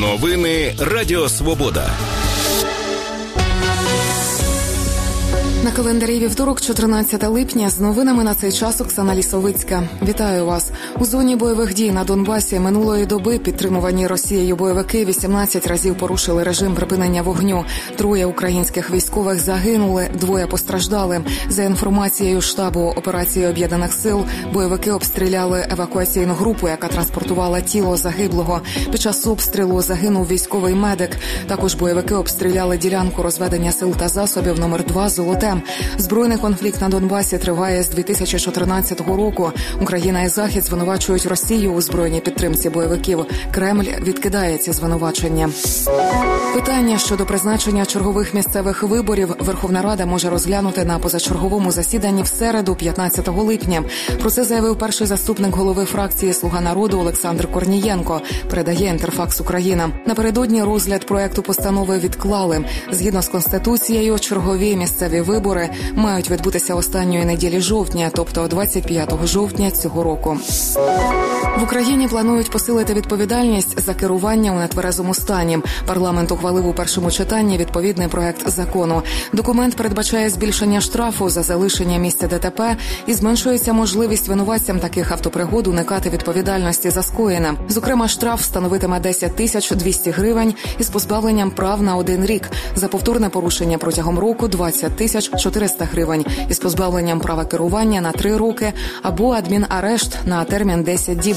Новини Радіо Свобода. На календарі вівторок, 14 липня. З новинами на цей час Оксана Лісовицька. Вітаю вас. У зоні бойових дій на Донбасі минулої доби підтримувані Росією бойовики 18 разів порушили режим припинення вогню. 3 українських військових загинули, 2 постраждали. За інформацією штабу операції Об'єднаних сил, бойовики обстріляли евакуаційну групу, яка транспортувала тіло загиблого. Під час обстрілу загинув військовий медик. Також бойовики обстріляли ділянку розведення сил та засобів номер 2 «Золоте». Збройний конфлікт на Донбасі триває з 2014 року. Україна і Захід звинувачують Росію у збройній підтримці бойовиків. Кремль відкидає ці звинувачення. Питання щодо призначення чергових місцевих виборів Верховна Рада може розглянути на позачерговому засіданні в середу, 15 липня. Про це заявив перший заступник голови фракції «Слуга народу» Олександр Корнієнко, передає Інтерфакс Україна. Напередодні розгляд проекту постанови відклали. Згідно з Конституцією, чергові місцеві вибори мають відбутися останньої неділі жовтня, тобто 25 жовтня цього року. В Україні планують посилити відповідальність за керування у нетверезому стані. Парламент ухвалив у першому читанні відповідний проект закону. Документ передбачає збільшення штрафу за залишення місця ДТП і зменшується можливість винуватцям таких автопригод уникати відповідальності за скоєне. Зокрема, штраф становитиме 10 200 гривень із позбавленням прав на 1 рік. За повторне порушення протягом року – 20 400 гривень із позбавленням права керування на 3 роки або адмінарешт на термін 10 діб.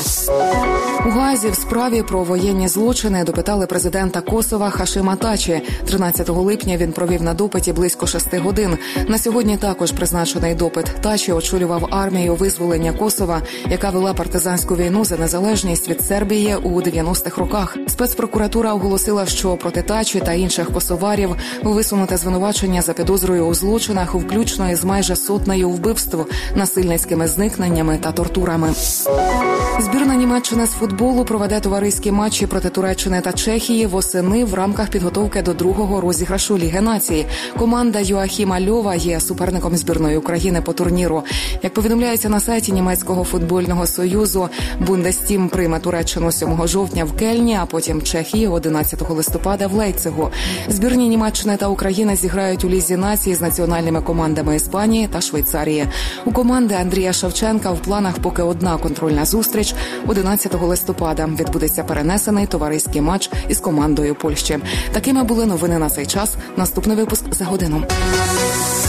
У Гаазі в справі про воєнні злочини допитали президента Косова Хашима Тачі. 13 липня він провів на допиті близько 6 годин. На сьогодні також призначений допит. Тачі очолював армію визволення Косова, яка вела партизанську війну за незалежність від Сербії у 90-х роках. Спецпрокуратура оголосила, що проти Тачі та інших косоварів висунуте звинувачення за підозрою у злочинах, включно із майже 100 вбивств, насильницькими зникненнями та тортурами. Збірна Німеччини з футболу проведе товариські матчі проти Туреччини та Чехії восени в рамках підготовки до другого розіграшу Ліги націй. Команда Йоахіма Льова є суперником збірної України по турніру. Як повідомляється на сайті Німецького футбольного союзу, Бундестім прийме Туреччину 7 жовтня в Кельні, а потім Чехію 11 листопада в Лейпцигу. Збірні Німеччини та України зіграють у Лізі націй з національними командами Іспанії та Швейцарії. У команди Андрія Шевченка в планах поки одна контрольна зустріч. 11 листопада відбудеться перенесений товариський матч із командою Польщі. Такими були новини на цей час. Наступний випуск за годину.